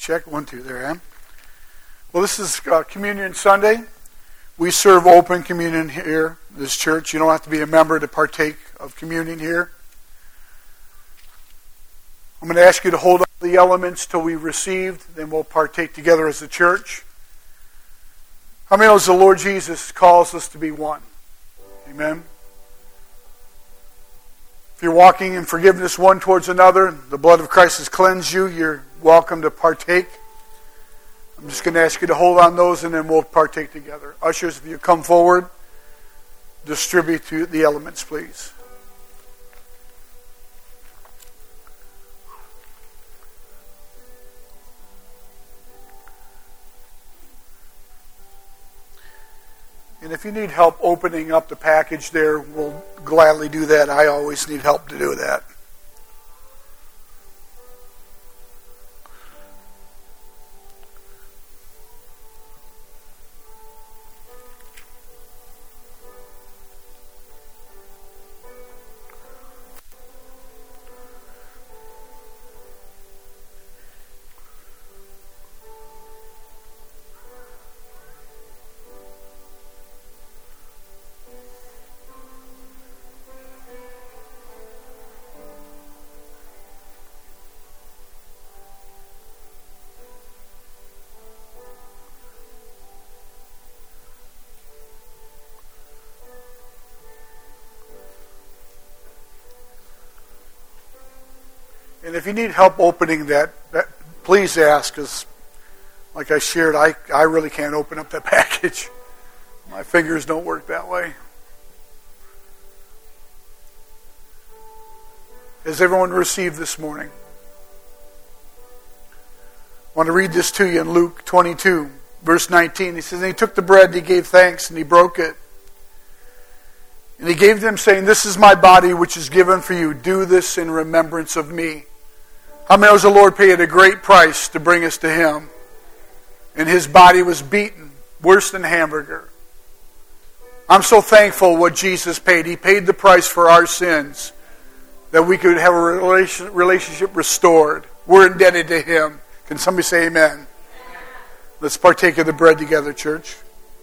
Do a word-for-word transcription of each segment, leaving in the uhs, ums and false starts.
Check, one, two, there I am. Well, this is uh, Communion Sunday. We serve open communion here, this church. You don't have to be a member to partake of communion here. I'm going to ask you to hold up the elements till we received, then we'll partake together as a church. How many knows the Lord Jesus calls us to be one? Amen. If you're walking in forgiveness one towards another, the blood of Christ has cleansed you, you're welcome to partake. I'm just going to ask you to hold on those and then we'll partake together. Ushers, if you come forward, distribute the elements, please. And if you need help opening up the package there, we'll gladly do that. I always need help to do that. And if you need help opening that, that please ask, because like I shared, I, I really can't open up that package. My fingers don't work that way. Has everyone received this morning? I want to read this to you in Luke twenty-two, verse nineteen. He says, and he took the bread, and he gave thanks, and he broke it. And he gave them, saying, this is my body, which is given for you. Do this in remembrance of me. How many knows the Lord paid a great price to bring us to Him? And His body was beaten, worse than hamburger. I'm so thankful what Jesus paid. He paid the price for our sins, that we could have a relationship restored. We're indebted to Him. Can somebody say amen? Amen. Let's partake of the bread together, church.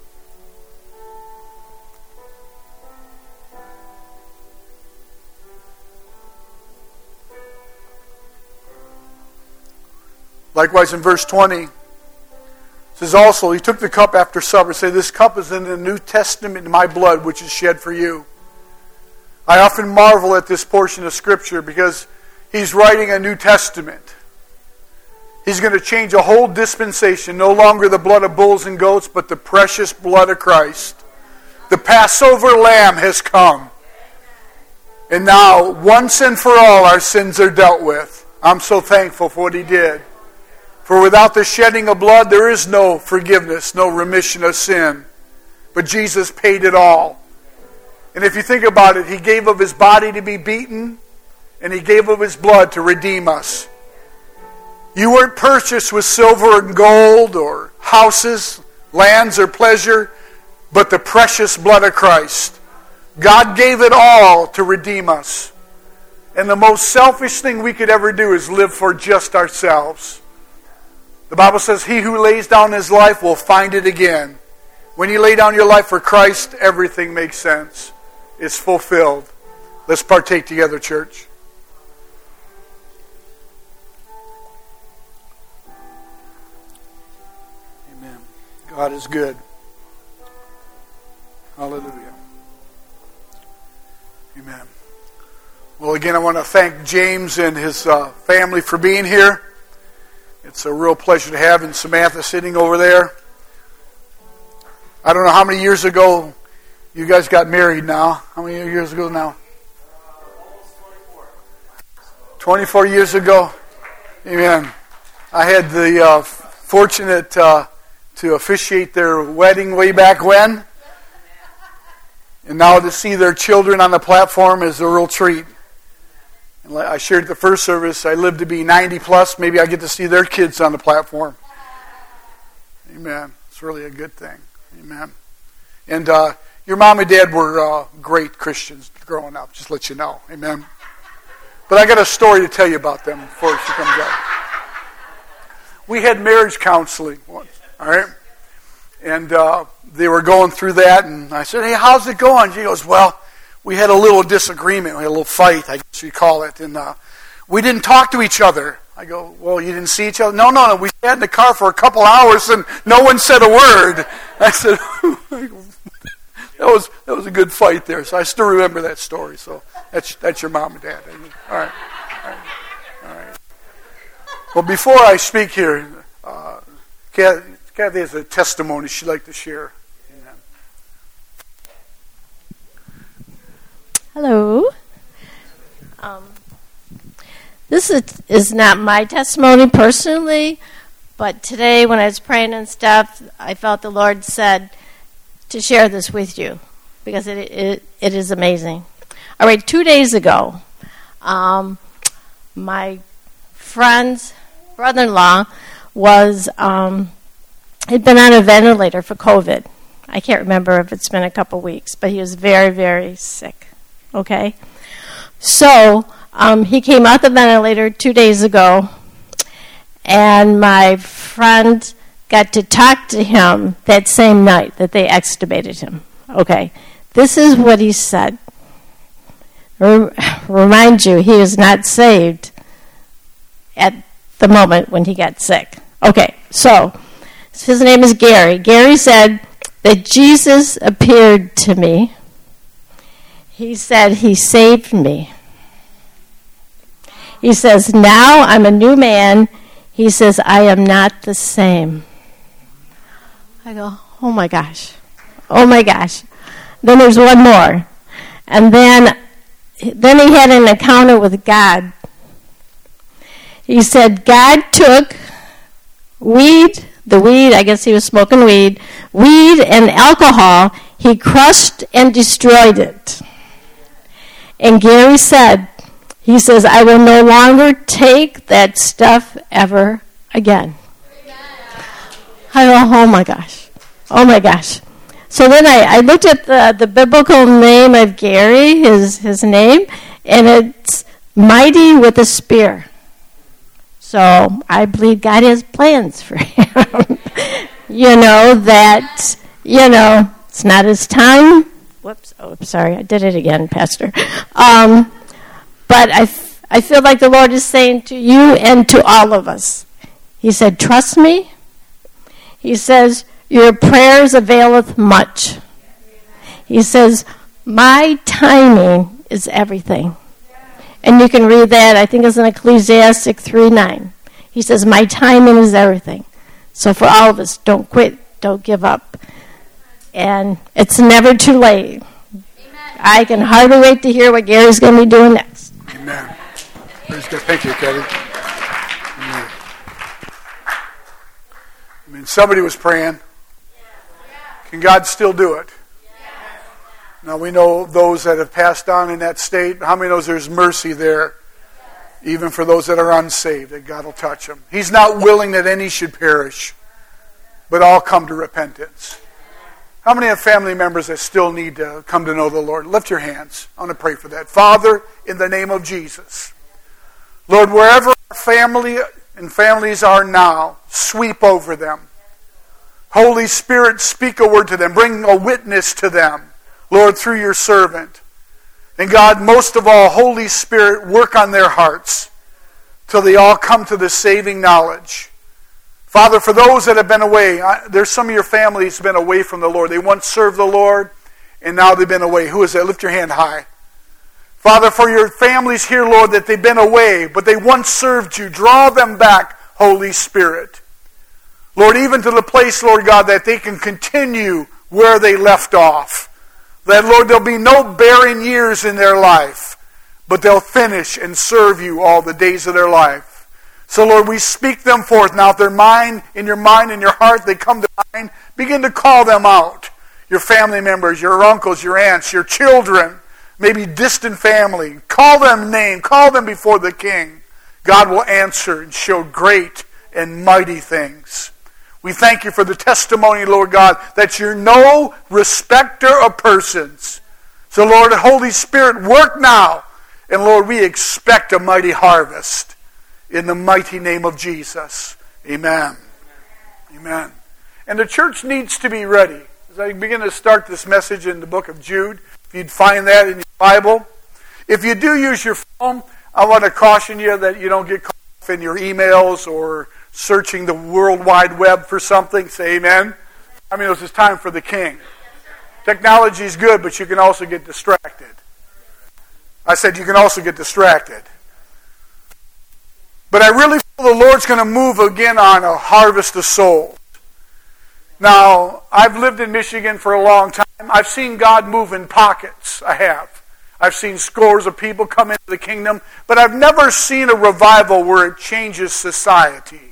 Likewise, in verse twenty, it says also, he took the cup after supper, saying, this cup is in the New Testament in my blood, which is shed for you. I often marvel at this portion of Scripture because he's writing a New Testament. He's going to change a whole dispensation, no longer the blood of bulls and goats, but the precious blood of Christ. The Passover lamb has come. And now, once and for all, our sins are dealt with. I'm so thankful for what He did. For without the shedding of blood, there is no forgiveness, no remission of sin. But Jesus paid it all. And if you think about it, He gave of His body to be beaten, and He gave of His blood to redeem us. You weren't purchased with silver and gold, or houses, lands, or pleasure, but the precious blood of Christ. God gave it all to redeem us. And the most selfish thing we could ever do is live for just ourselves. The Bible says, he who lays down his life will find it again. When you lay down your life for Christ, everything makes sense. It's fulfilled. Let's partake together, church. Amen. God is good. Hallelujah. Amen. Well, again, I want to thank James and his uh, family for being here. It's a real pleasure to have in Samantha sitting over there. I don't know how many years ago you guys got married now. How many years ago now? twenty-four years ago. Amen. I had the uh, fortunate uh, to officiate their wedding way back when. And now to see their children on the platform is a real treat. I shared at the first service, I live to be ninety plus. Maybe I get to see their kids on the platform. Amen. It's really a good thing. Amen. And uh, your mom and dad were uh, great Christians growing up, just to let you know. Amen. But I got a story to tell you about them before she comes up. we had marriage counseling once, all right? And uh, they were going through that, and I said, hey, how's it going? She goes, well, we had a little disagreement, we had a little fight, I guess you call it, and uh, we didn't talk to each other. I go, well, you didn't see each other? No, no, no, we sat in the car for a couple hours, and no one said a word. I said, that was that was a good fight there, so I still remember that story. So that's that's your mom and dad. All right. All right. All right. Well, before I speak here, uh, Kathy, Kathy has a testimony she'd like to share. Amen. Hello. Um, this is, is not my testimony personally, but today when I was praying and stuff, I felt the Lord said to share this with you because it it, it is amazing. All right, two days ago, um, my friend's brother-in-law was um, had been on a ventilator for COVID. I can't remember if it's been a couple weeks, but he was very, very sick. Okay, so um, he came out the ventilator two days ago, and my friend got to talk to him that same night that they extubated him. Okay, this is what he said. Rem- remind you, he is not saved at the moment when he got sick. Okay, so his name is Gary. Gary said that Jesus appeared to me. He said he saved me. He says, now I'm a new man. He says, I am not the same. I go, oh my gosh. Oh my gosh. Then there's one more. And then, then he had an encounter with God. He said, God took weed, the weed, I guess he was smoking weed, weed and alcohol, he crushed and destroyed it. And Gary said, he says, I will no longer take that stuff ever again. I go, oh my gosh. Oh my gosh. So then I, I looked at the, the biblical name of Gary, his, his name, and it's mighty with a spear. So I believe God has plans for him. You know, that, you know, it's not his time. Whoops. Oh, sorry. I did it again, Pastor. Um, but I, f- I feel like the Lord is saying to you and to all of us, he said, trust me. He says, your prayers availeth much. He says, my timing is everything. And you can read that, I think it's in Ecclesiastes three nine. He says, my timing is everything. So for all of us, don't quit, don't give up. And it's never too late. Amen. I can hardly wait to hear what Gary's going to be doing next. Amen. Praise God. Thank you, Kelly. Amen. I mean, somebody was praying. Can God still do it? Now we know those that have passed on in that state. How many knows there's mercy there? Even for those that are unsaved, that God will touch them. He's not willing that any should perish, but all come to repentance. How many have family members that still need to come to know the Lord? Lift your hands. I want to pray for that. Father, in the name of Jesus, Lord, wherever our family and families are now, sweep over them. Holy Spirit, speak a word to them. Bring a witness to them, Lord, through your servant. And God, most of all, Holy Spirit, work on their hearts till they all come to the saving knowledge. Father, for those that have been away, there's some of your families have been away from the Lord. They once served the Lord, and now they've been away. Who is that? Lift your hand high. Father, for your families here, Lord, that they've been away, but they once served you, draw them back, Holy Spirit. Lord, even to the place, Lord God, that they can continue where they left off. That, Lord, there'll be no barren years in their life, but they'll finish and serve you all the days of their life. So, Lord, we speak them forth. Now, if they're mind, in your mind and your heart, they come to mind, begin to call them out. Your family members, your uncles, your aunts, your children, maybe distant family. Call them name. Call them before the King. God will answer and show great and mighty things. We thank you for the testimony, Lord God, that you're no respecter of persons. So, Lord, Holy Spirit, work now. And, Lord, we expect a mighty harvest in the mighty name of Jesus. Amen. Amen. And the church needs to be ready. As I begin to start this message in the book of Jude, if you'd find that in your Bible. If you do use your phone, I want to caution you that you don't get caught up in your emails or searching the World Wide Web for something. Say amen. I mean, this is time for the King. Technology is good, but you can also get distracted. I said you can also get distracted. But I really feel the Lord's going to move again on a harvest of souls. Now, I've lived in Michigan for a long time. I've seen God move in pockets. I have. I've seen scores of people come into the kingdom, but I've never seen a revival where it changes society.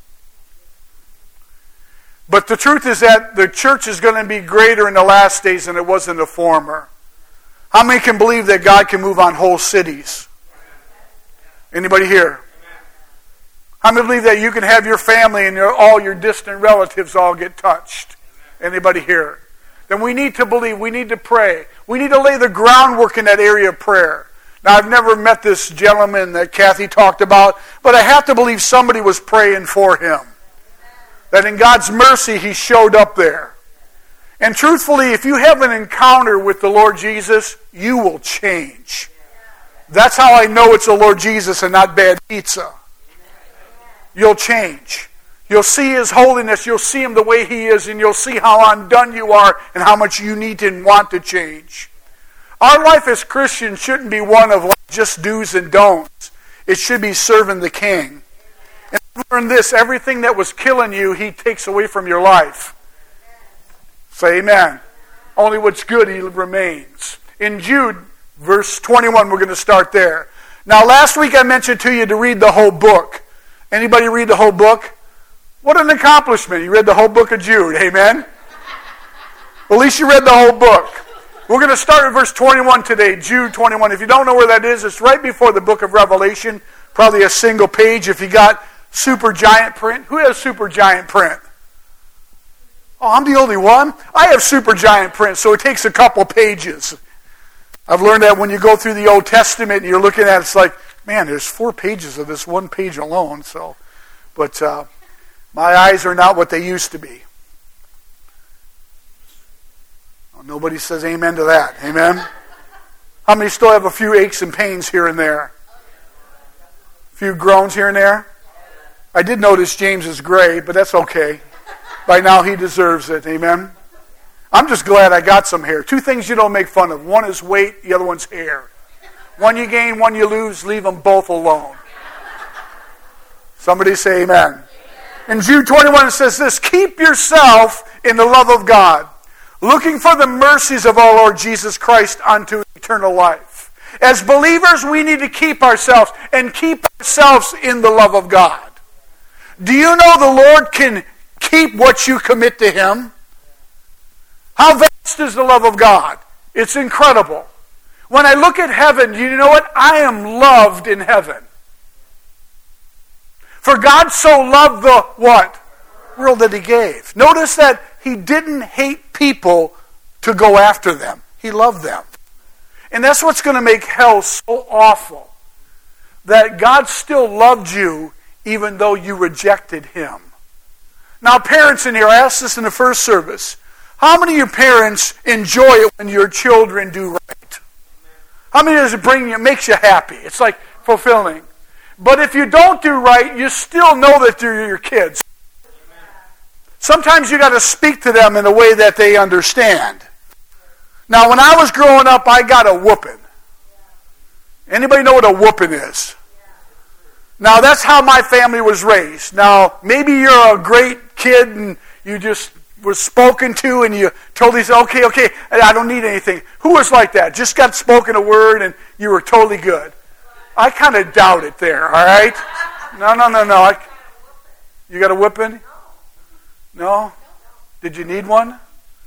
But the truth is that the church is going to be greater in the last days than it was in the former. How many can believe that God can move on whole cities? Anybody here? How many believe that you can have your family and your, all your distant relatives all get touched? Anybody here? Then we need to believe. We need to pray. We need to lay the groundwork in that area of prayer. Now, I've never met this gentleman that Kathy talked about, but I have to believe somebody was praying for him. That in God's mercy, he showed up there. And truthfully, if you have an encounter with the Lord Jesus, you will change. That's how I know it's the Lord Jesus and not bad pizza. You'll change. You'll see His holiness. You'll see Him the way He is, and you'll see how undone you are and how much you need and want to change. Our life as Christians shouldn't be one of like just do's and don'ts. It should be serving the King. And learn this, everything that was killing you, He takes away from your life. Say amen. Only what's good, He remains. In Jude, verse twenty-one, we're going to start there. Now, last week I mentioned to you to read the whole book. Anybody read the whole book? What an accomplishment. You read the whole book of Jude. Amen? Well, at least you read the whole book. We're going to start at verse twenty-one today, Jude twenty-one. If you don't know where that is, it's right before the book of Revelation. Probably a single page if you got super giant print. Who has super giant print? Oh, I'm the only one? I have super giant print, so it takes a couple pages. I've learned that when you go through the Old Testament and you're looking at it, it's like, man, there's four pages of this one page alone. So, But uh, my eyes are not what they used to be. Oh, nobody says amen to that. Amen? How many still have a few aches and pains here and there? A few groans here and there? I did notice James is gray, but that's okay. By now he deserves it. Amen? I'm just glad I got some hair. Two things you don't make fun of. One is weight, the other one's hair. One you gain, one you lose, leave them both alone. Somebody say amen. In Jude twenty-one it says this, keep yourself in the love of God, looking for the mercies of our Lord Jesus Christ unto eternal life. As believers, we need to keep ourselves and keep ourselves in the love of God. Do you know the Lord can keep what you commit to Him? How vast is the love of God? It's incredible. When I look at heaven, you know what? I am loved in heaven. For God so loved the what? World that He gave. Notice that He didn't hate people to go after them. He loved them. And that's what's going to make hell so awful. That God still loved you even though you rejected Him. Now, parents in here, I asked this in the first service. How many of your parents enjoy it when your children do right? How many does it bring you, makes you happy? It's like fulfilling. But if you don't do right, you still know that they're your kids. Sometimes you got to speak to them in a way that they understand. Now, when I was growing up, I got a whooping. Anybody know what a whooping is? Now, that's how my family was raised. Now, maybe you're a great kid and you just were spoken to and you totally said, okay, okay, I don't need anything. Who was like that? Just got spoken a word and you were totally good. I kind of doubt it there, all right? No, no, no, no. I, you got a whipping? No? Did you need one?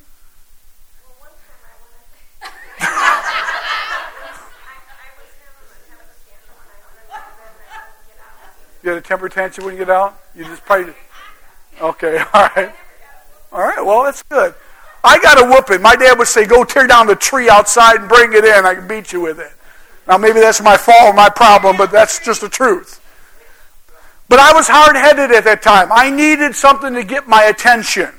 You had a temper tantrum when you get out? You just probably... Okay, all right. All right, well, that's good. I got a whooping. My dad would say, go tear down the tree outside and bring it in. I can beat you with it. Now, maybe that's my fault or my problem, but that's just the truth. But I was hard-headed at that time. I needed something to get my attention.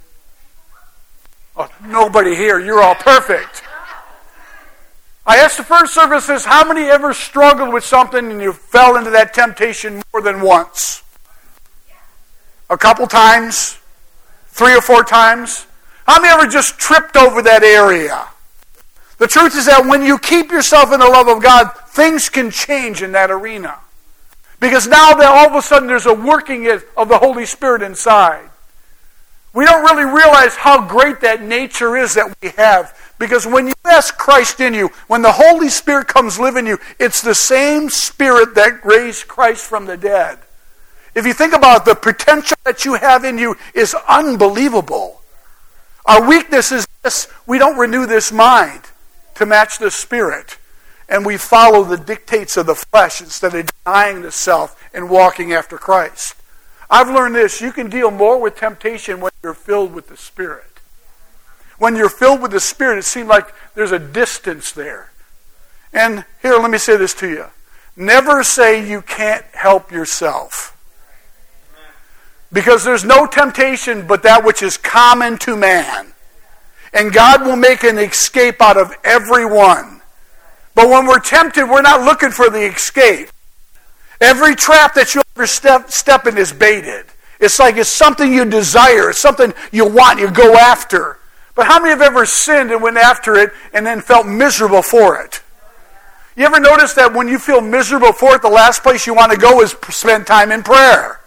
Oh, nobody here. You're all perfect. I asked the first services, how many ever struggled with something and you fell into that temptation more than once? A couple times? Three or four times? How many ever just tripped over that area? The truth is that when you keep yourself in the love of God, things can change in that arena. Because now that all of a sudden there's a working of the Holy Spirit inside. We don't really realize how great that nature is that we have. Because when you ask Christ in you, when the Holy Spirit comes live in you, it's the same Spirit that raised Christ from the dead. If you think about it, the potential that you have in you is unbelievable. Our weakness is this: we don't renew this mind to match the Spirit. And we follow the dictates of the flesh instead of denying the self and walking after Christ. I've learned this: you can deal more with temptation when you're filled with the Spirit. When you're filled with the Spirit, it seems like there's a distance there. And here, let me say this to you. Never say you can't help yourself. Because there's no temptation but that which is common to man. And God will make an escape out of everyone. But when we're tempted, we're not looking for the escape. Every trap that you ever step, step in is baited. It's like it's something you desire. It's something you want, you go after. But how many have ever sinned and went after it and then felt miserable for it? You ever notice that when you feel miserable for it, the last place you want to go is spend time in prayer?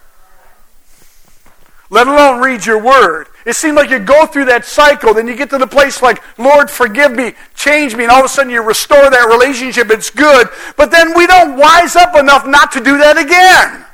Let alone read your word. It seems like you go through that cycle, then you get to the place like, Lord, forgive me, change me, and all of a sudden you restore that relationship. It's good. But then we don't wise up enough not to do that again.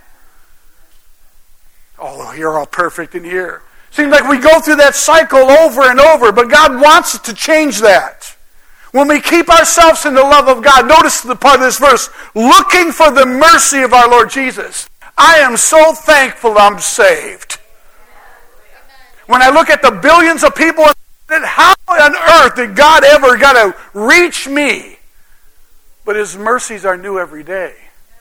Oh, you're all perfect in here. Seems like we go through that cycle over and over, but God wants us to change that. When we keep ourselves in the love of God, notice the part of this verse, looking for the mercy of our Lord Jesus. I am so thankful I'm saved. When I look at the billions of people, how on earth did God ever got to reach me? But His mercies are new every day.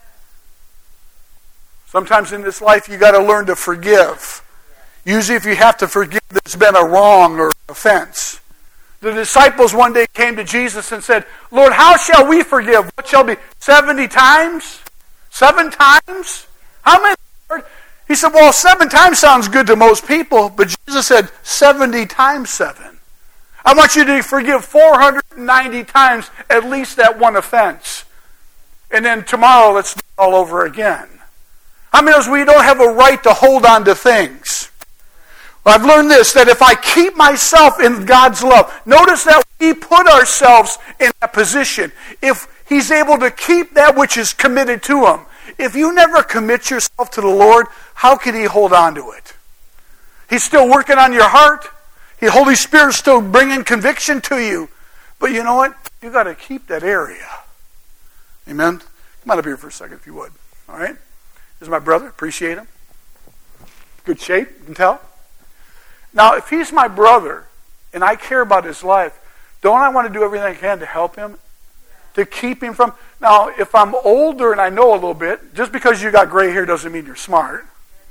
Sometimes in this life you got to learn to forgive. Usually if you have to forgive, there's been a wrong or offense. The disciples one day came to Jesus and said, Lord, how shall we forgive? What shall be? seventy times? Seven times? How many? He said, well, seven times sounds good to most people, but Jesus said seventy times seven. I want you to forgive four hundred ninety times at least that one offense. And then tomorrow let's do it all over again. How many knows we don't have a right to hold on to things? Well, I've learned this, that if I keep myself in God's love, notice that we put ourselves in that position. If He's able to keep that which is committed to Him. If you never commit yourself to the Lord, how can He hold on to it? He's still working on your heart. The Holy Spirit's still bringing conviction to you. But you know what? You got to keep that area. Amen? Come on up here for a second if you would. All right? This is my brother. Appreciate him. Good shape, you can tell. Now, if he's my brother and I care about his life, don't I want to do everything I can to help him? To keep him from... Now, if I'm older and I know a little bit, just because you got gray hair doesn't mean you're smart.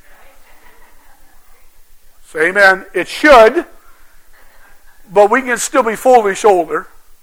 Say amen. It should, but we can still be full of his shoulder.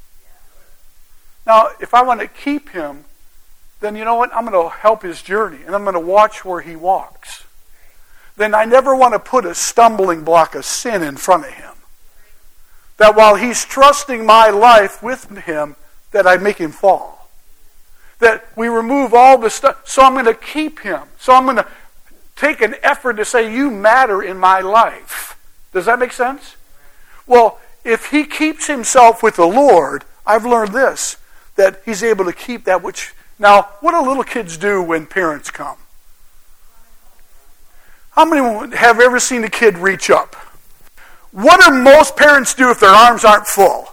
Now, if I want to keep him, then you know what? I'm going to help his journey, and I'm going to watch where he walks. Then I never want to put a stumbling block of sin in front of him. That while he's trusting my life with him, that I make him fall. That we remove all the stuff. So I'm going to keep him. So I'm going to take an effort to say, you matter in my life. Does that make sense? Well, if he keeps himself with the Lord, I've learned this, that he's able to keep that which... Now, what do little kids do when parents come? How many have ever seen a kid reach up? What do most parents do if their arms aren't full?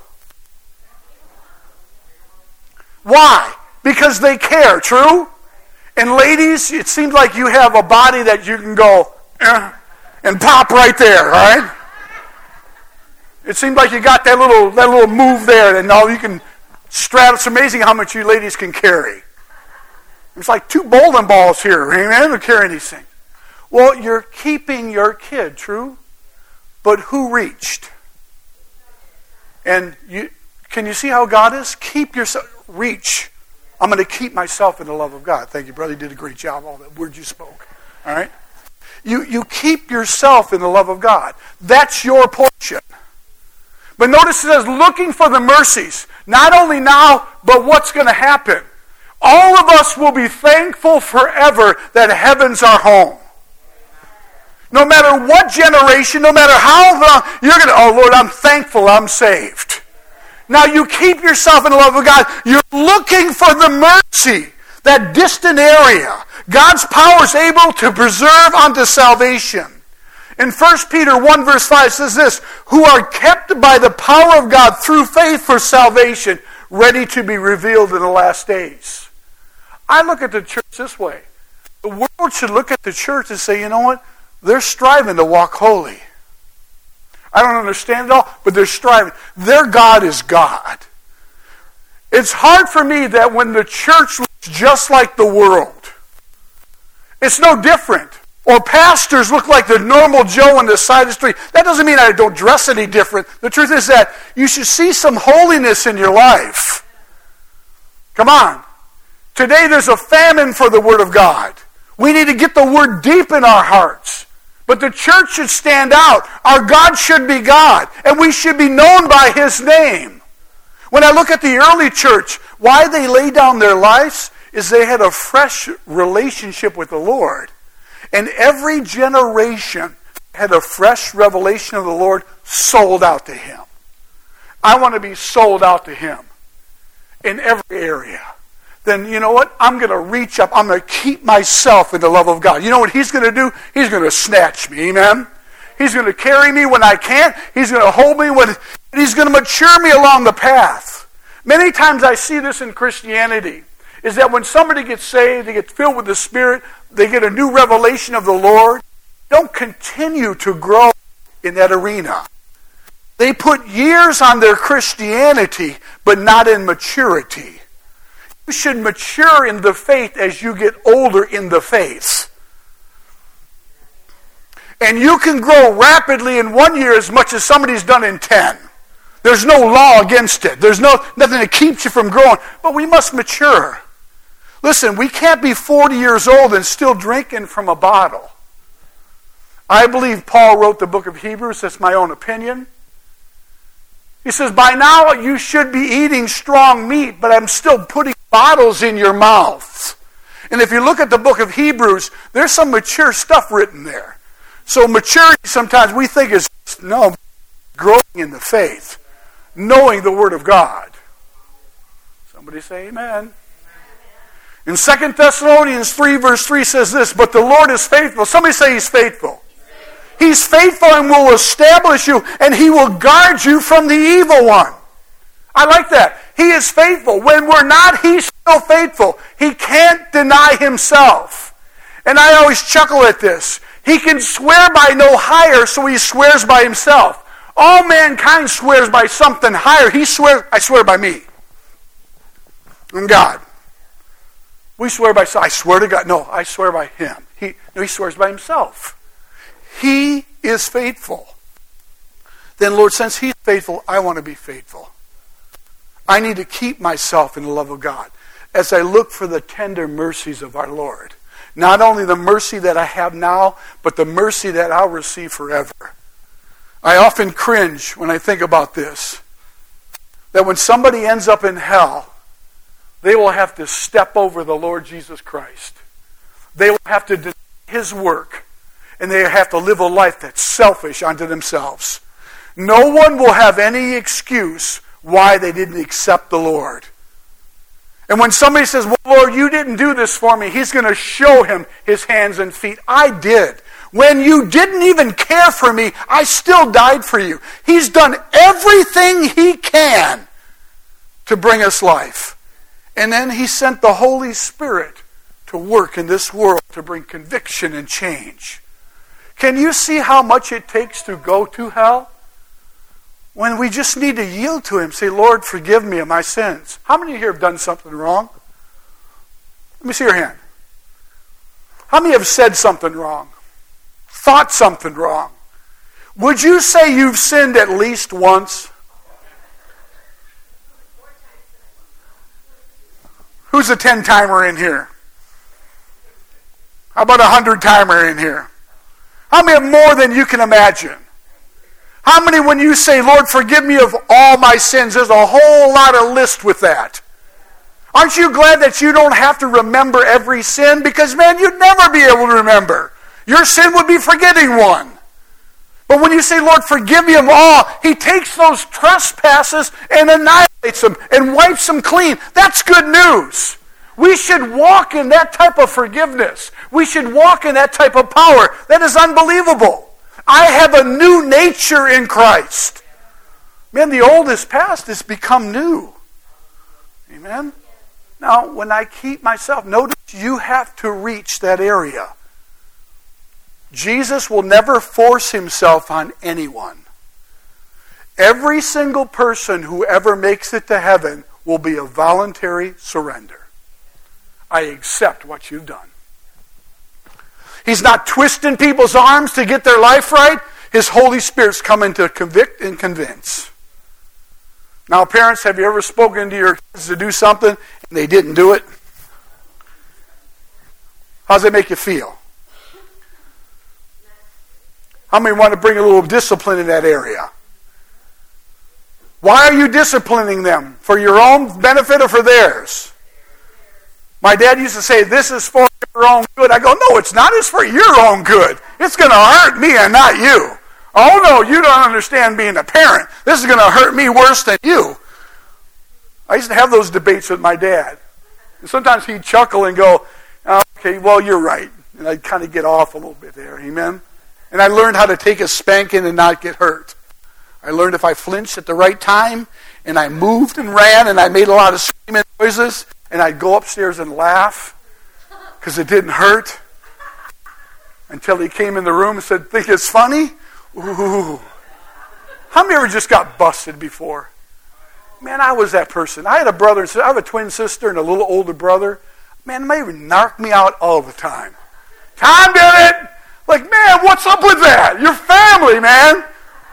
Why? Because they care, true? And ladies, it seems like you have a body that you can go eh, and pop right there, right? It seems like you got that little that little move there, and now you can strap. It's amazing how much you ladies can carry. It's like two bowling balls here. Amen? They're carrying these things. Well, you're keeping your kid, true? But who reached? And you can you see how God is? Keep yourself, reach. I'm going to keep myself in the love of God. Thank you, brother. You did a great job, all that word you spoke. All right? You, you keep yourself in the love of God. That's your portion. But notice it says, looking for the mercies. Not only now, but what's going to happen. All of us will be thankful forever that heaven's our home. No matter what generation, no matter how long, you're going to, oh Lord, I'm thankful I'm saved. Now you keep yourself in the love of God. You're looking for the mercy, that distant area. God's power is able to preserve unto salvation. In First Peter one verse five says this, who are kept by the power of God through faith for salvation, ready to be revealed in the last days. I look at the church this way. The world should look at the church and say, you know what? They're striving to walk holy. I don't understand it all, but they're striving. Their God is God. It's hard for me that when the church looks just like the world, it's no different. Or pastors look like the normal Joe on the side of the street. That doesn't mean I don't dress any different. The truth is that you should see some holiness in your life. Come on. Today there's a famine for the Word of God. We need to get the Word deep in our hearts. But the church should stand out. Our God should be God. And we should be known by His name. When I look at the early church, why they laid down their lives is they had a fresh relationship with the Lord. And every generation had a fresh revelation of the Lord sold out to Him. I want to be sold out to Him in every area. Then you know what? I'm going to reach up. I'm going to keep myself in the love of God. You know what He's going to do? He's going to snatch me. Amen? He's going to carry me when I can't. He's going to hold me when... He's going to mature me along the path. Many times I see this in Christianity, is that when somebody gets saved, they get filled with the Spirit, they get a new revelation of the Lord, don't continue to grow in that arena. They put years on their Christianity, but not in maturity. You should mature in the faith as you get older in the faith. And you can grow rapidly in one year as much as somebody's done in ten. There's no law against it. There's no nothing that keeps you from growing. But we must mature. Listen, we can't be forty years old and still drinking from a bottle. I believe Paul wrote the book of Hebrews. That's my own opinion. He says, by now you should be eating strong meat, but I'm still putting bottles in your mouth. And if you look at the book of Hebrews, there's some mature stuff written there. So maturity sometimes we think is, no, growing in the faith. Knowing the Word of God. Somebody say amen. In Second Thessalonians three verse three says this, but the Lord is faithful. Somebody say He's faithful. He's faithful and will establish you, and He will guard you from the evil one. I like that. He is faithful. When we're not, He's still faithful. He can't deny Himself. And I always chuckle at this. He can swear by no higher, so He swears by Himself. All mankind swears by something higher. He swears, I swear by me. And God. We swear by, I swear to God. No, I swear by Him. He, no, He swears by Himself. He is faithful. Then, Lord, since He's faithful, I want to be faithful. I need to keep myself in the love of God as I look for the tender mercies of our Lord. Not only the mercy that I have now, but the mercy that I'll receive forever. I often cringe when I think about this. That when somebody ends up in hell, they will have to step over the Lord Jesus Christ. They will have to deny His work. And they have to live a life that's selfish unto themselves. No one will have any excuse why they didn't accept the Lord. And when somebody says, well, Lord, you didn't do this for me, He's going to show him His hands and feet. I did. When you didn't even care for me, I still died for you. He's done everything He can to bring us life. And then He sent the Holy Spirit to work in this world to bring conviction and change. Can you see how much it takes to go to hell? When we just need to yield to Him. Say, Lord, forgive me of my sins. How many here have done something wrong? Let me see your hand. How many have said something wrong? Thought something wrong? Would you say you've sinned at least once? Who's a ten-timer in here? How about a hundred-timer in here? How many have more than you can imagine? How many, when you say, Lord, forgive me of all my sins, there's a whole lot of list with that. Aren't you glad that you don't have to remember every sin? Because, man, you'd never be able to remember. Your sin would be forgetting one. But when you say, Lord, forgive me of all, He takes those trespasses and annihilates them and wipes them clean. That's good news. We should walk in that type of forgiveness. We should walk in that type of power. That is unbelievable. I have a new nature in Christ. Man, the old is past. It's become new. Amen? Now, when I keep myself, notice you have to reach that area. Jesus will never force Himself on anyone. Every single person who ever makes it to heaven will be a voluntary surrender. I accept what you've done. He's not twisting people's arms to get their life right. His Holy Spirit's coming to convict and convince. Now, parents, have you ever spoken to your kids to do something and they didn't do it? How does that make you feel? How many want to bring a little discipline in that area? Why are you disciplining them? For your own benefit or for theirs? My dad used to say, this is for your own good. I go, no, it's not. It's for your own good. It's going to hurt me and not you. Oh, no, you don't understand being a parent. This is going to hurt me worse than you. I used to have those debates with my dad. And sometimes he'd chuckle and go, okay, well, you're right. And I'd kind of get off a little bit there. Amen? And I learned how to take a spanking and not get hurt. I learned if I flinched at the right time, and I moved and ran, and I made a lot of screaming noises, and I'd go upstairs and laugh, because it didn't hurt, until he came in the room and said, think it's funny? Ooh. How many ever just got busted before? Man, I was that person. I had a brother and sister. I have a twin sister and a little older brother. Man, they would knock me out all the time. Tom did it! Like, man, what's up with that? Your family, man.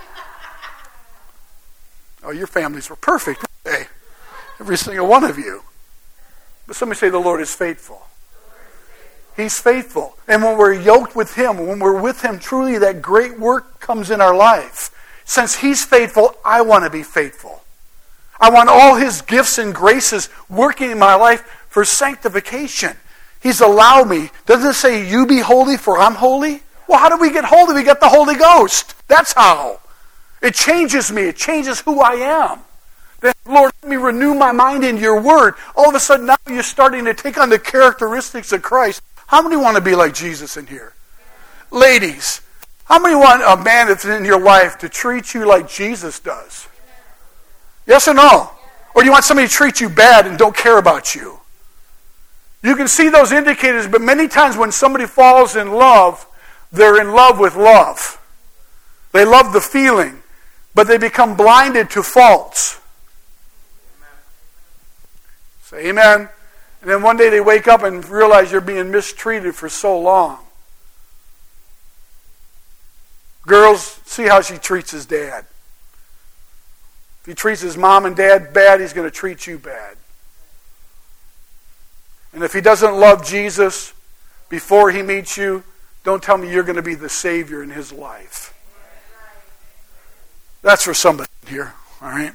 Oh, your families were perfect, weren't they? Every single one of you. But somebody say the Lord is faithful. He's faithful. And when we're yoked with Him, when we're with Him, truly that great work comes in our life. Since He's faithful, I want to be faithful. I want all His gifts and graces working in my life for sanctification. He's allowed me. Doesn't it say, you be holy for I'm holy? Well, how do we get holy? We get the Holy Ghost. That's how. It changes me. It changes who I am. Then, Lord, let me renew my mind in your word. All of a sudden, now you're starting to take on the characteristics of Christ. How many want to be like Jesus in here? Ladies, how many want a man that's in your life to treat you like Jesus does? Yes or no? Or do you want somebody to treat you bad and don't care about you? You can see those indicators, but many times when somebody falls in love, they're in love with love. They love the feeling, but they become blinded to faults. Say amen. And then one day they wake up and realize you're being mistreated for so long. Girls, see how she treats his dad. If he treats his mom and dad bad, he's going to treat you bad. And if he doesn't love Jesus before he meets you, don't tell me you're going to be the Savior in his life. That's for somebody here, all right?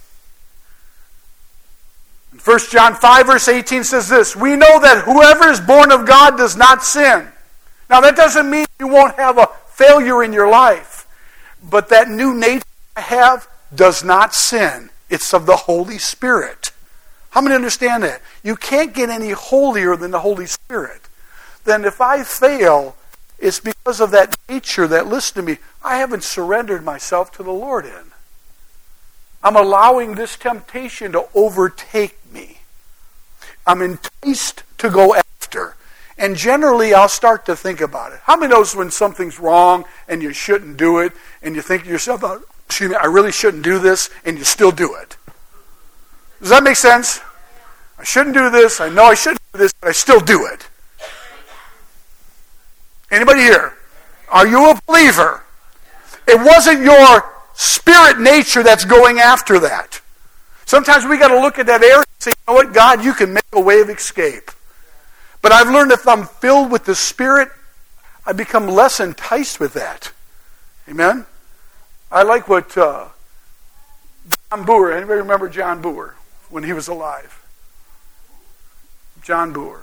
First John five verse eighteen says this, we know that whoever is born of God does not sin. Now that doesn't mean you won't have a failure in your life, but that new nature I have does not sin. It's of the Holy Spirit. How many understand that? You can't get any holier than the Holy Spirit. Then if I fail, it's because of that nature that, listen to me, I haven't surrendered myself to the Lord in. I'm allowing this temptation to overtake me. I'm enticed to go after. And generally, I'll start to think about it. How many knows when something's wrong and you shouldn't do it, and you think to yourself, oh, excuse me, I really shouldn't do this, and you still do it? Does that make sense? I shouldn't do this. I know I shouldn't do this, but I still do it. Anybody here? Are you a believer? It wasn't your spirit nature that's going after that. Sometimes we got to look at that area and say, you know what, God, you can make a way of escape. But I've learned if I'm filled with the Spirit, I become less enticed with that. Amen? I like what uh, John Boer, anybody remember John Boer when he was alive? John Boer.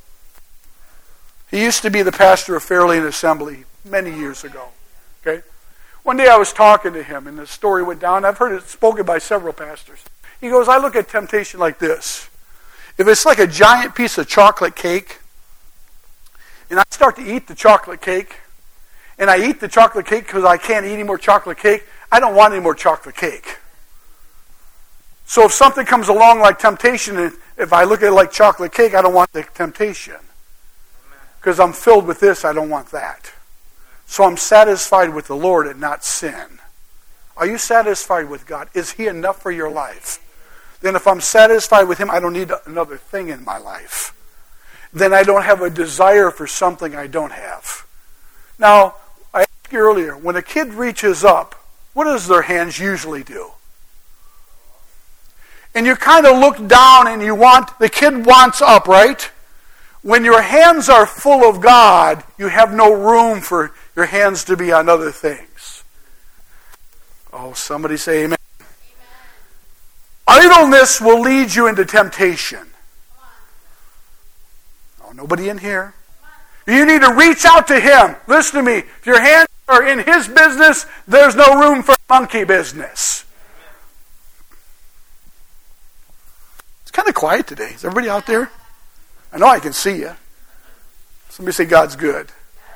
He used to be the pastor of Fairlane Assembly many years ago. Okay? One day I was talking to him, and the story went down. I've heard it spoken by several pastors. He goes, I look at temptation like this. If it's like a giant piece of chocolate cake, and I start to eat the chocolate cake, and I eat the chocolate cake because I can't eat any more chocolate cake, I don't want any more chocolate cake. So if something comes along like temptation, and if I look at it like chocolate cake, I don't want the temptation. Because I'm filled with this, I don't want that. So I'm satisfied with the Lord and not sin. Are you satisfied with God? Is He enough for your life? Then if I'm satisfied with Him, I don't need another thing in my life. Then I don't have a desire for something I don't have. Now, I asked you earlier, when a kid reaches up, what does their hands usually do? And you kind of look down and you want, the kid wants up, right? When your hands are full of God, you have no room for your hands to be on other things. Oh, somebody say amen. Idleness will lead you into temptation. Oh, nobody in here. You need to reach out to Him. Listen to me. If your hands are in His business, there's no room for monkey business. It's kind of quiet today. Is everybody out there? I know I can see you. Somebody say God's good.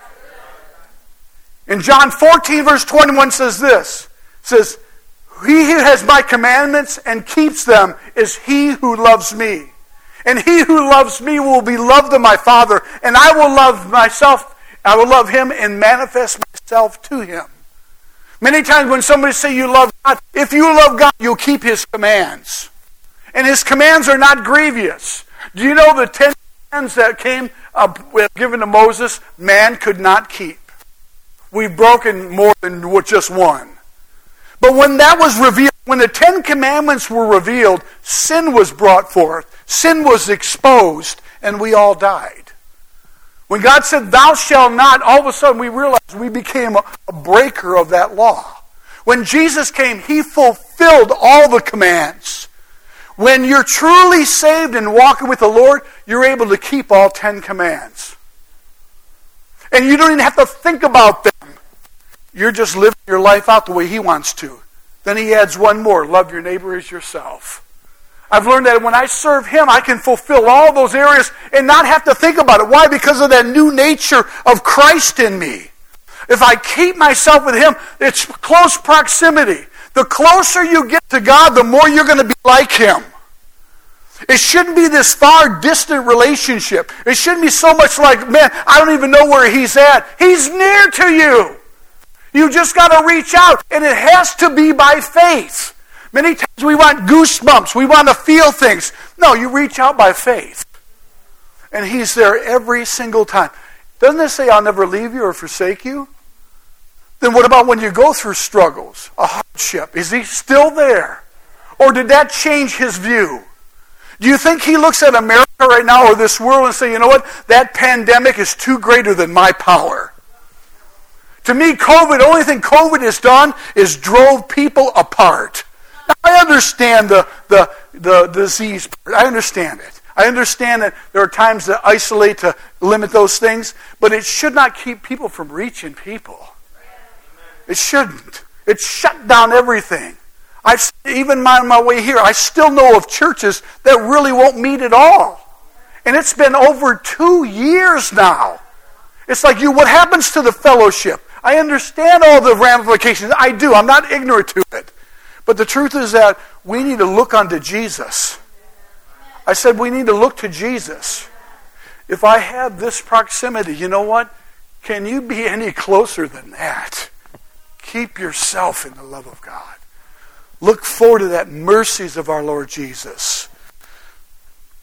In John fourteen, verse twenty-one says this. It says, He who has my commandments and keeps them is he who loves me. And he who loves me will be loved of my Father, and I will love myself, I will love him and manifest myself to him. Many times when somebody say you love God, if you love God, you'll keep His commands. And His commands are not grievous. Do you know the ten commands that came uh, given to Moses, man could not keep? We've broken more than just one. But when that was revealed, when the Ten Commandments were revealed, sin was brought forth. Sin was exposed, and we all died. When God said, thou shalt not, all of a sudden we realized we became a, a breaker of that law. When Jesus came, He fulfilled all the commands. When you're truly saved and walking with the Lord, you're able to keep all ten commands. And you don't even have to think about them. You're just living your life out the way He wants to. Then He adds one more, love your neighbor as yourself. I've learned that when I serve Him, I can fulfill all those areas and not have to think about it. Why? Because of that new nature of Christ in me. If I keep myself with Him, it's close proximity. The closer you get to God, the more you're going to be like Him. It shouldn't be this far distant relationship. It shouldn't be so much like, man, I don't even know where He's at. He's near to you. You just got to reach out, and it has to be by faith. Many times we want goosebumps. We want to feel things. No, you reach out by faith. And He's there every single time. Doesn't it say, I'll never leave you or forsake you? Then what about when you go through struggles, a hardship? Is He still there? Or did that change His view? Do you think He looks at America right now or this world and say, you know what? That pandemic is too greater than my power. To me, COVID, the only thing COVID has done is drove people apart. Now, I understand the, the, the disease part. I understand it. I understand that there are times to isolate, to limit those things, but it should not keep people from reaching people. It shouldn't. It shut down everything. I've even on my way here, I still know of churches that really won't meet at all. And it's been over two years now. It's like, you. What happens to the fellowship? I understand all the ramifications. I do. I'm not ignorant to it. But the truth is that we need to look unto Jesus. I said we need to look to Jesus. If I have this proximity, you know what? Can you be any closer than that? Keep yourself in the love of God. Look forward to that mercies of our Lord Jesus.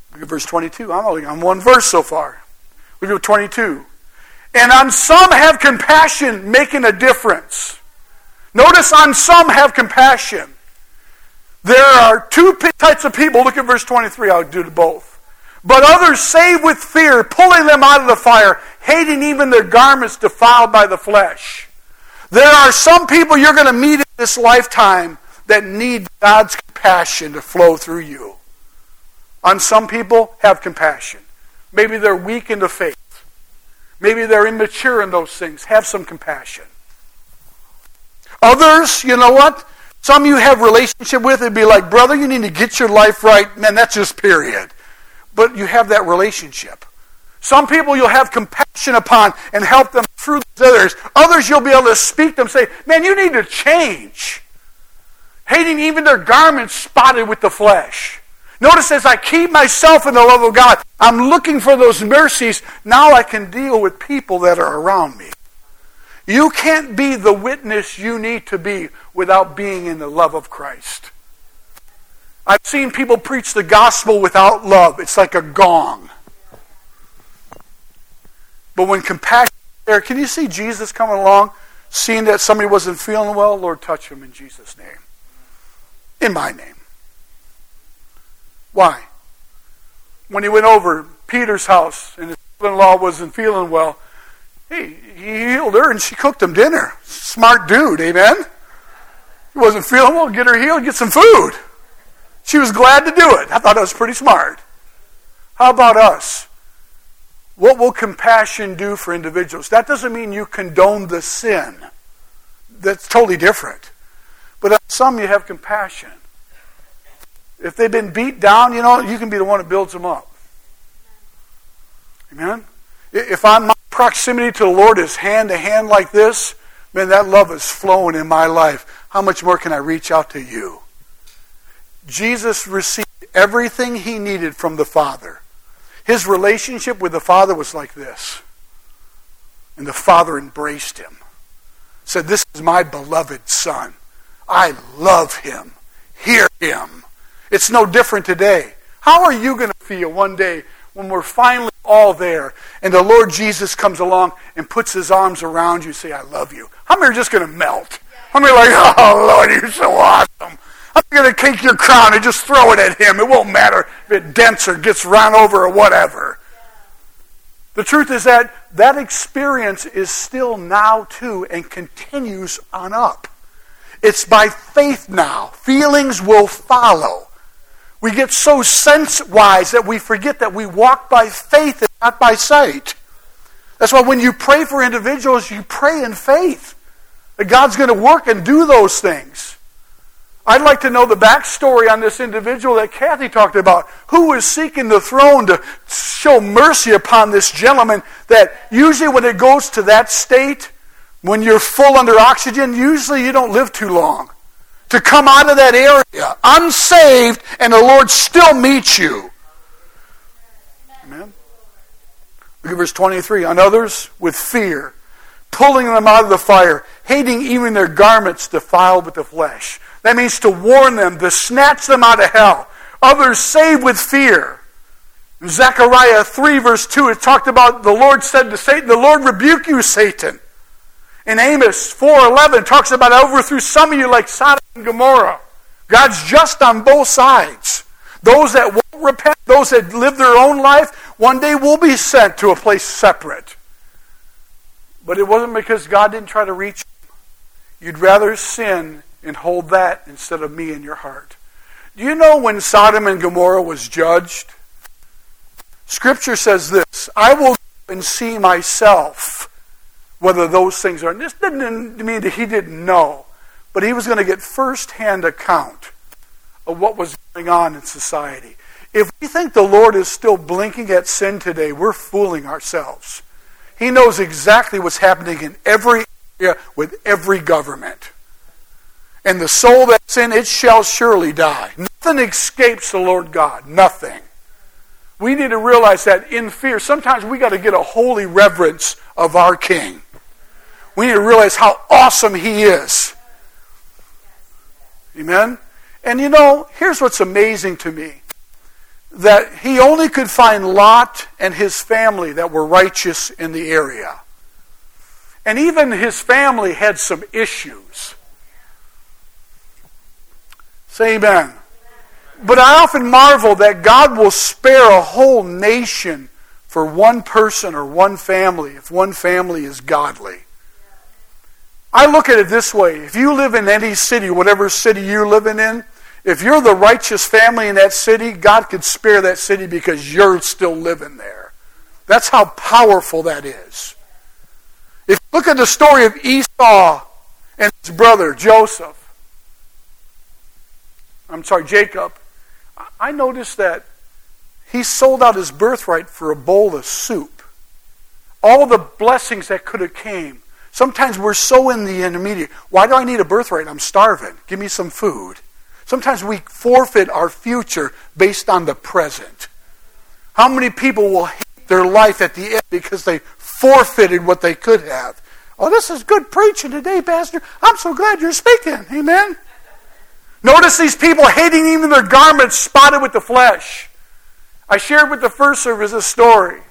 Look at verse twenty-two. I'm only on one verse so far. Look at twenty-two. And on some have compassion, making a difference. Notice, on some have compassion. There are two types of people. Look at verse twenty-three. I'll do to both. But others save with fear, pulling them out of the fire, hating even their garments defiled by the flesh. There are some people you're going to meet in this lifetime that need God's compassion to flow through you. On some people, have compassion. Maybe they're weak in the faith. Maybe they're immature in those things. Have some compassion. Others, you know what? Some you have relationship with, it'd be like, brother, you need to get your life right. Man, that's just period. But you have that relationship. Some people you'll have compassion upon and help them through those others. Others you'll be able to speak to them and say, man, you need to change. Hating even their garments spotted with the flesh. Notice, as I keep myself in the love of God, I'm looking for those mercies. Now I can deal with people that are around me. You can't be the witness you need to be without being in the love of Christ. I've seen people preach the gospel without love. It's like a gong. But when compassion is there, can you see Jesus coming along, seeing that somebody wasn't feeling well? Lord, touch him in Jesus' name. In my name. Why? When he went over Peter's house and his mother-in-law wasn't feeling well, hey, he healed her and she cooked him dinner. Smart dude, amen? He wasn't feeling well, get her healed, get some food. She was glad to do it. I thought that was pretty smart. How about us? What will compassion do for individuals? That doesn't mean you condone the sin. That's totally different. But on some you have compassion. If they've been beat down, you know, you can be the one that builds them up. Amen? If I'm, my proximity to the Lord is hand to hand like this, man, that love is flowing in my life. How much more can I reach out to you? Jesus received everything he needed from the Father. His relationship with the Father was like this. And the Father embraced him. Said, this is my beloved Son. I love him. Hear him. It's no different today. How are you going to feel one day when we're finally all there and the Lord Jesus comes along and puts his arms around you and say, I love you? How many are just going to melt? How many are like, oh Lord, you're so awesome. I'm going to take your crown and just throw it at him. It won't matter if it dents or gets run over or whatever. The truth is that that experience is still now too and continues on up. It's by faith now. Feelings will follow. We get so sense-wise that we forget that we walk by faith and not by sight. That's why when you pray for individuals, you pray in faith that God's going to work and do those things. I'd like to know the backstory on this individual that Kathy talked about, who was seeking the throne to show mercy upon this gentleman, that usually when it goes to that state, when you're full under oxygen, usually you don't live too long. To come out of that area unsaved and the Lord still meets you. Amen. Look at verse twenty-three. On others with fear, pulling them out of the fire, hating even their garments defiled with the flesh. That means to warn them, to snatch them out of hell. Others saved with fear. In Zechariah three verse two, it talked about the Lord said to Satan, the Lord rebuke you, Satan. In Amos four eleven, talks about I overthrew some of you like Sodom and Gomorrah. God's just on both sides. Those that won't repent, those that live their own life, one day will be sent to a place separate. But it wasn't because God didn't try to reach them. You'd rather sin and hold that instead of me in your heart. Do you know when Sodom and Gomorrah was judged? Scripture says this, I will go and see myself whether those things are. This didn't mean that he didn't know, but he was going to get first-hand account of what was going on in society. If we think the Lord is still blinking at sin today, we're fooling ourselves. He knows exactly what's happening in every area with every government. And the soul that's in it shall surely die. Nothing escapes the Lord God. Nothing. We need to realize that in fear, sometimes we got to get a holy reverence of our King. We need to realize how awesome he is. Amen? And you know, here's what's amazing to me. that he only could find Lot and his family that were righteous in the area. And even his family had some issues. Say amen. But I often marvel that God will spare a whole nation for one person or one family if one family is godly. I look at it this way. If you live in any city, whatever city you're living in, if you're the righteous family in that city, God could spare that city because you're still living there. That's how powerful that is. If you look at the story of Esau and his brother Joseph, I'm sorry, Jacob, I noticed that he sold out his birthright for a bowl of soup. All the blessings that could have came. Sometimes we're so in the intermediate. Why do I need a birthright? I'm starving. Give me some food. Sometimes we forfeit our future based on the present. How many people will hate their life at the end because they forfeited what they could have? Oh, this is good preaching today, Pastor. I'm so glad you're speaking. Amen. Notice these people hating even their garments spotted with the flesh. I shared with the first service a story.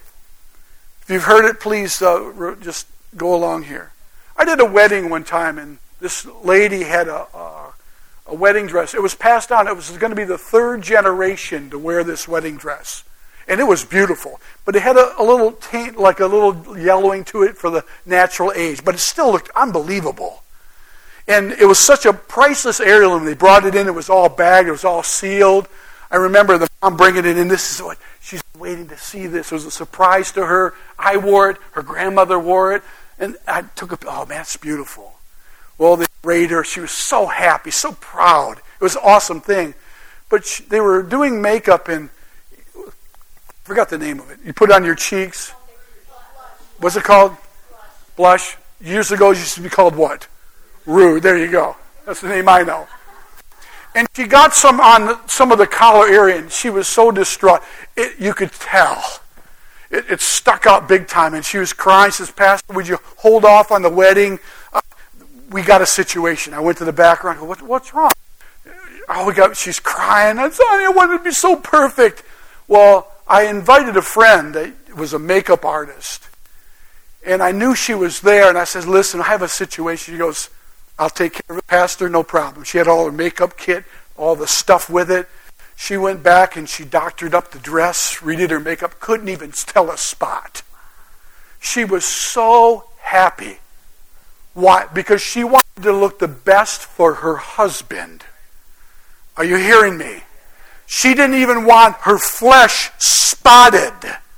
If you've heard it, please uh, just go along here. I did a wedding one time, and this lady had a, a, a wedding dress. It was passed on. It was going to be the third generation to wear this wedding dress. And it was beautiful. But it had a, a little taint, like a little yellowing to it for the natural age. But it still looked unbelievable. And it was such a priceless heirloom. They brought it in. It was all bagged. It was all sealed. I remember the mom bringing it in. This is what she's waiting to see this. It was a surprise to her. I wore it. Her grandmother wore it. And I took a, oh man, it's beautiful. Well, they rated her. She was so happy, so proud. It was an awesome thing. But she, they were doing makeup and, I forgot the name of it. You put it on your cheeks. What's it called? Blush. Years ago, it used to be called what? Rouge. There you go. That's the name I know. And she got some on some of the collar area, and she was so distraught. It, you could tell. It, it stuck out big time, and she was crying. She says, Pastor, would you hold off on the wedding? Uh, we got a situation. I went to the background. I go, what, what's wrong? Oh, we got. She's crying. I'm sorry, I wanted to be so perfect. Well, I invited a friend that was a makeup artist, and I knew she was there, and I said, listen, I have a situation. She goes, I'll take care of it, Pastor, no problem. She had all her makeup kit, all the stuff with it. She went back and she doctored up the dress, redid her makeup, couldn't even tell a spot. She was so happy. Why? Because she wanted to look the best for her husband. Are you hearing me? She didn't even want her flesh spotted.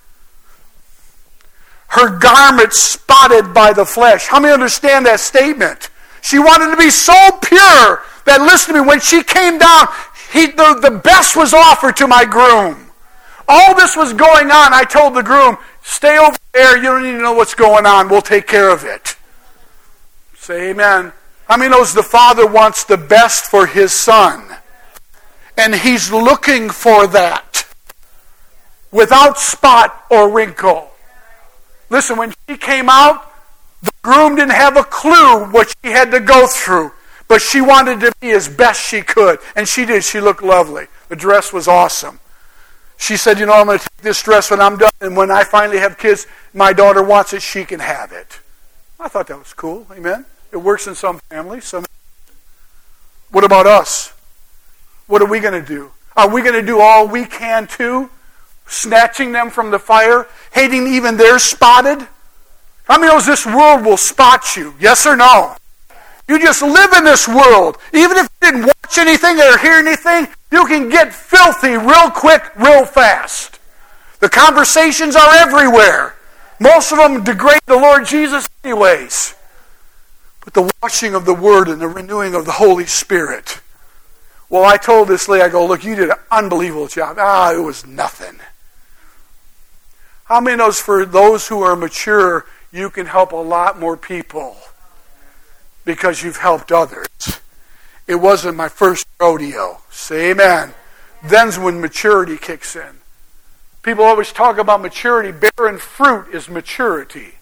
Her garment spotted by the flesh. How many understand that statement? She wanted to be so pure that, listen to me, when she came down, he, the, the best was offered to my groom. All this was going on. I told the groom, stay over there. You don't need to know what's going on. We'll take care of it. Say amen. How many knows the Father wants the best for His Son? And He's looking for that. Without spot or wrinkle. Listen, when she came out, the groom didn't have a clue what she had to go through. But she wanted to be as best she could. And she did. She looked lovely. The dress was awesome. She said, you know, I'm going to take this dress when I'm done. And when I finally have kids, my daughter wants it, she can have it. I thought that was cool. Amen. It works in some families. Some. What about us? What are we going to do? Are we going to do all we can too? Snatching them from the fire? Hating even they're spotted? How many knows this world will spot you? Yes or no? You just live in this world. Even if you didn't watch anything or hear anything, you can get filthy real quick, real fast. The conversations are everywhere. Most of them degrade the Lord Jesus anyways. But the washing of the Word and the renewing of the Holy Spirit. Well, I told this lady, I go, look, you did an unbelievable job. Ah, it was nothing. How many knows for those who are mature, you can help a lot more people because you've helped others. It wasn't my first rodeo. Say amen. Then's when maturity kicks in. People always talk about maturity. Bearing fruit is maturity.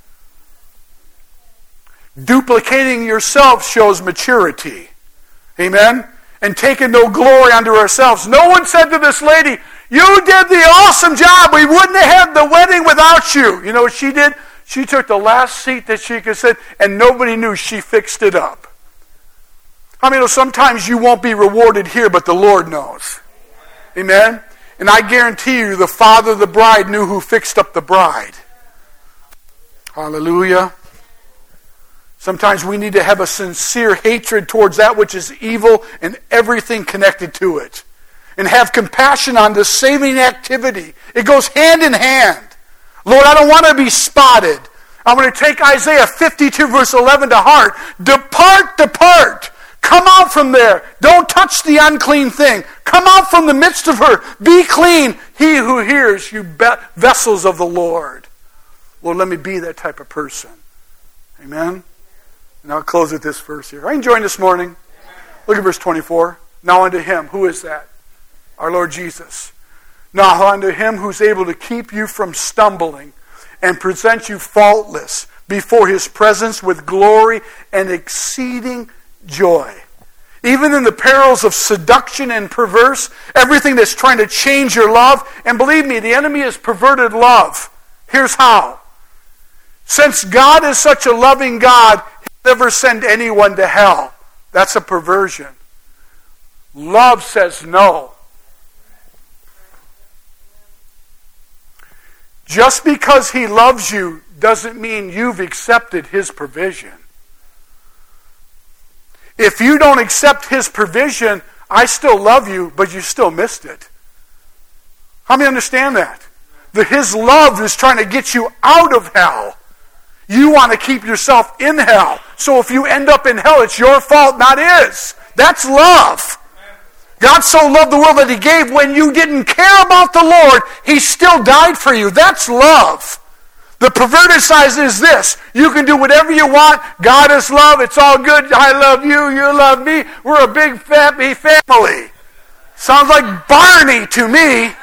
Duplicating yourself shows maturity. Amen? And taking no glory unto ourselves. No one said to this lady, You did the awesome job. We wouldn't have had the wedding without you. You know what she did? She took the last seat that she could sit, and nobody knew she fixed it up. I mean, sometimes you won't be rewarded here, but the Lord knows. Amen? And I guarantee you, the father of the bride knew who fixed up the bride. Hallelujah. Sometimes we need to have a sincere hatred towards that which is evil and everything connected to it. And have compassion on the saving activity. It goes hand in hand. Lord, I don't want to be spotted. I'm going to take Isaiah fifty-two verse eleven to heart. Depart, depart. Come out from there. Don't touch the unclean thing. Come out from the midst of her. Be clean, he who hears, you vessels of the Lord. Lord, let me be that type of person. Amen? And I'll close with this verse here. Are you enjoying this morning? Look at verse twenty-four. Now unto him, who is that? Our Lord Jesus. Now unto him who's able to keep you from stumbling and present you faultless before his presence with glory and exceeding joy. Even in the perils of seduction and perverse, everything that's trying to change your love, and believe me, the enemy has perverted love. Here's how. Since God is such a loving God, he'll never send anyone to hell. That's a perversion. Love says no. Just because he loves you doesn't mean you've accepted his provision. If you don't accept his provision, I still love you, but you still missed it. How many understand that? That his love is trying to get you out of hell. You want to keep yourself in hell. So if you end up in hell, it's your fault, not his. That's love. God so loved the world that he gave when you didn't care about the Lord, he still died for you. That's love. The perverted side is this. You can do whatever you want. God is love. It's all good. I love you. You love me. We're a big happy family. Sounds like Barney to me.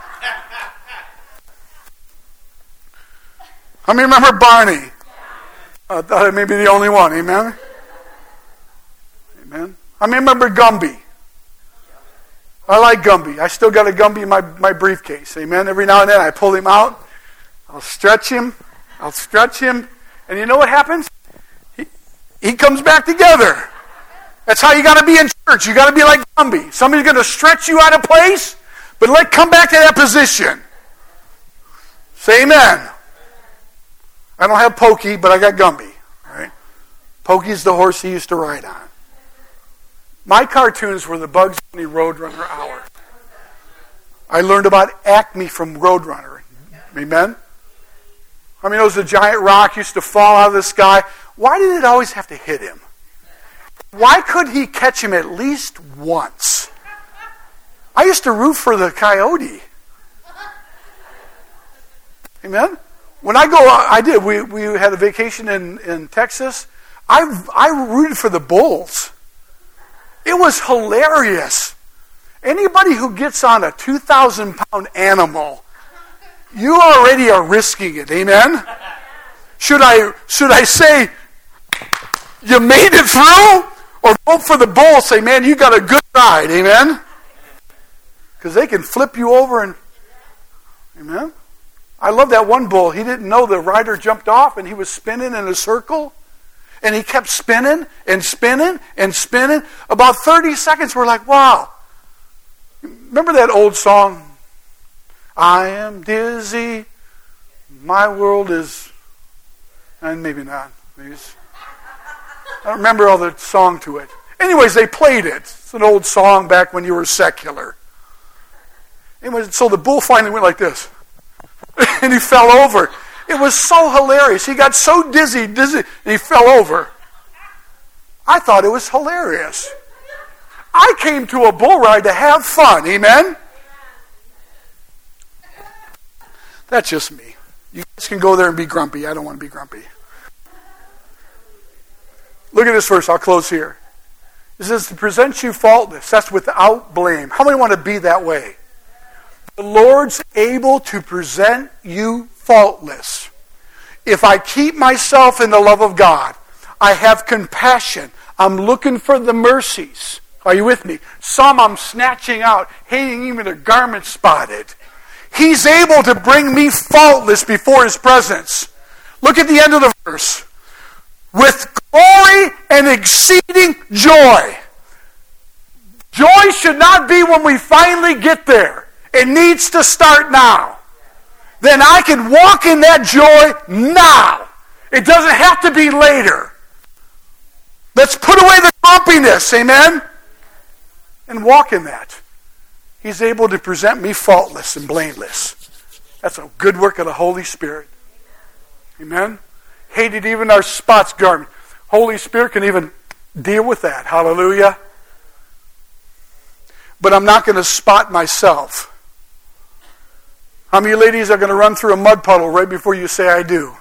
How many remember Barney? I thought I may be the only one. Amen? Amen. How many remember Gumby? I like Gumby. I still got a Gumby in my, my briefcase. Amen. Every now and then I pull him out. I'll stretch him. I'll stretch him. And you know what happens? He, he comes back together. That's how you got to be in church. You got to be like Gumby. Somebody's going to stretch you out of place, but let come back to that position. Say amen. I don't have Pokey, but I got Gumby. All right? Pokey's the horse he used to ride on. My cartoons were the Bugs Bunny Roadrunner Hour. I learned about Acme from Roadrunner. Amen? I mean, it was a giant rock used to fall out of the sky. Why did it always have to hit him? Why could he catch him at least once? I used to root for the coyote. Amen? When I go, I did. We we had a vacation in, in Texas. I I rooted for the bulls. It was hilarious. Anybody who gets on a two thousand pound animal, you already are risking it. Amen? Should I should I say you made it through? Or vote for the bull, say, man, you got a good ride. Amen? Because they can flip you over and... Amen? I love that one bull. He didn't know the rider jumped off and he was spinning in a circle. And he kept spinning and spinning and spinning. About thirty seconds, we're like, wow. Remember that old song? I am dizzy. My world is... And maybe not. Maybe it's... I don't remember all the song to it. Anyways, they played it. It's an old song back when you were secular. Anyways, so the bull finally went like this. And he fell over. It was so hilarious. He got so dizzy, dizzy, and he fell over. I thought it was hilarious. I came to a bull ride to have fun. Amen? That's just me. You guys can go there and be grumpy. I don't want to be grumpy. Look at this verse. I'll close here. It says, to present you faultless. That's without blame. How many want to be that way? The Lord's able to present you faultless. If I keep myself in the love of God, I have compassion. I'm looking for the mercies. Are you with me? Some I'm snatching out, hating even their garments spotted. He's able to bring me faultless before His presence. Look at the end of the verse. With glory and exceeding joy. Joy should not be when we finally get there. It needs to start now. Then I can walk in that joy now. It doesn't have to be later. Let's put away the grumpiness, amen? And walk in that. He's able to present me faultless and blameless. That's a good work of the Holy Spirit. Amen? Hated even our spots garment. Holy Spirit can even deal with that. Hallelujah. But I'm not going to spot myself. How many ladies are going to run through a mud puddle right before you say I do?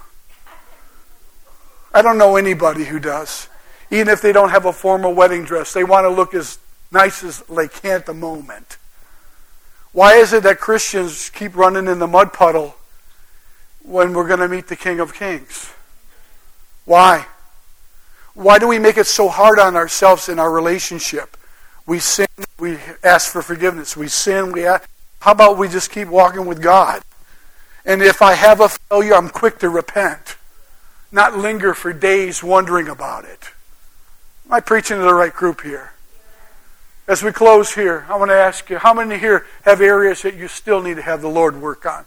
I don't know anybody who does. Even if they don't have a formal wedding dress, they want to look as nice as they can at the moment. Why is it that Christians keep running in the mud puddle when we're going to meet the King of Kings? Why? Why do we make it so hard on ourselves in our relationship? We sin, we ask for forgiveness. We sin, we ask. How about we just keep walking with God? And if I have a failure, I'm quick to repent. Not linger for days wondering about it. Am I preaching to the right group here? As we close here, I want to ask you, how many here have areas that you still need to have the Lord work on?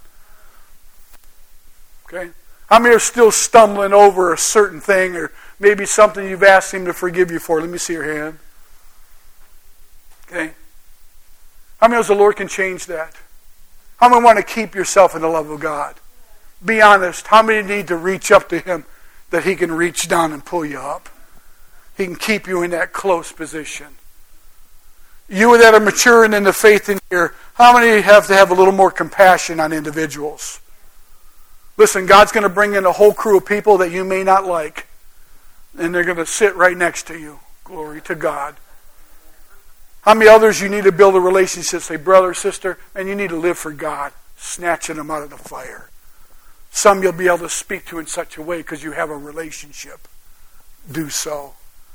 Okay? How many are still stumbling over a certain thing or maybe something you've asked Him to forgive you for? Let me see your hand. Okay? How many knows the Lord can change that? How many want to keep yourself in the love of God? Be honest. How many need to reach up to Him that He can reach down and pull you up? He can keep you in that close position. You that are maturing in the faith in here, how many have to have a little more compassion on individuals? Listen, God's going to bring in a whole crew of people that you may not like. And they're going to sit right next to you. Glory to God. How many others you need to build a relationship? Say, brother, sister, and you need to live for God. Snatching them out of the fire. Some you'll be able to speak to in such a way because you have a relationship. Do so.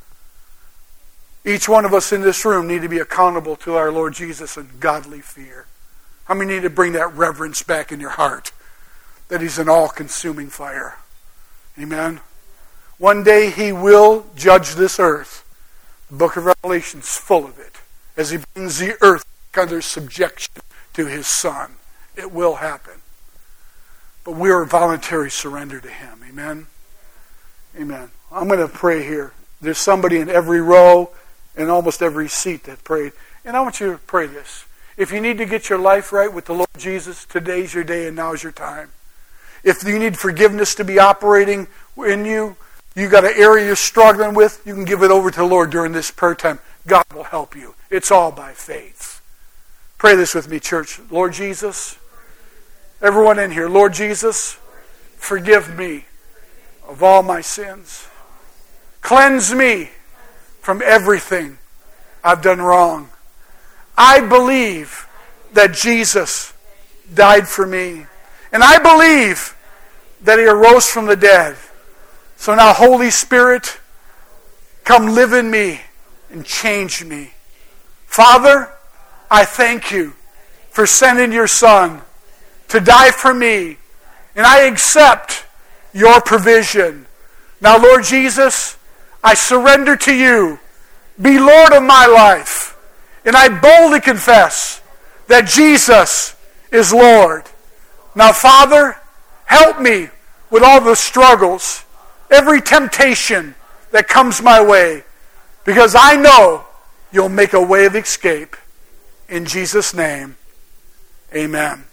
Each one of us in this room need to be accountable to our Lord Jesus in godly fear. How many need to bring that reverence back in your heart? That He's an all-consuming fire. Amen? One day He will judge this earth. The book of Revelation is full of it. As He brings the earth under subjection to His Son. It will happen. But we are voluntary surrender to Him. Amen? Amen. I'm going to pray here. There's somebody in every row and almost every seat that prayed. And I want you to pray this. If you need to get your life right with the Lord Jesus, today's your day and now's your time. If you need forgiveness to be operating in you, you got an area you're struggling with, you can give it over to the Lord during this prayer time. God will help you. It's all by faith. Pray this with me, church. Lord Jesus, everyone in here, Lord Jesus, forgive me of all my sins. Cleanse me from everything I've done wrong. I believe that Jesus died for me. And I believe that He arose from the dead. So now, Holy Spirit, come live in me and change me. Father, I thank You for sending Your Son to die for me. And I accept Your provision. Now, Lord Jesus, I surrender to You. Be Lord of my life. And I boldly confess that Jesus is Lord. Now, Father, help me with all the struggles, every temptation that comes my way, because I know You'll make a way of escape. In Jesus' name, amen.